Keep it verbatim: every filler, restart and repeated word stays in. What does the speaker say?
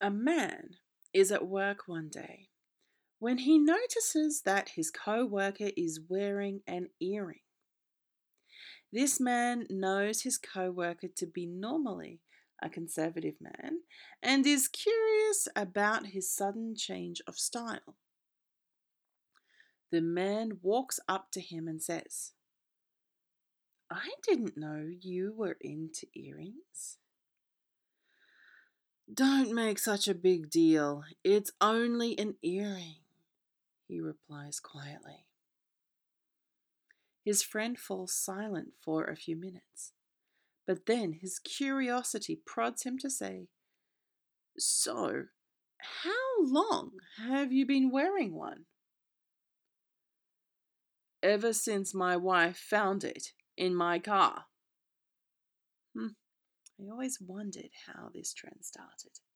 A man is at work one day when he notices that his co worker is wearing an earring. This man knows his co worker to be normally a conservative man and is curious about his sudden change of style. The man walks up to him and says, "I didn't know you were into earrings." "Don't make such a big deal. It's only an earring," he replies quietly. His friend falls silent for a few minutes, but then his curiosity prods him to say, "So, how long have you been wearing one?" "Ever since my wife found it in my car." Hmm, I always wondered how this trend started.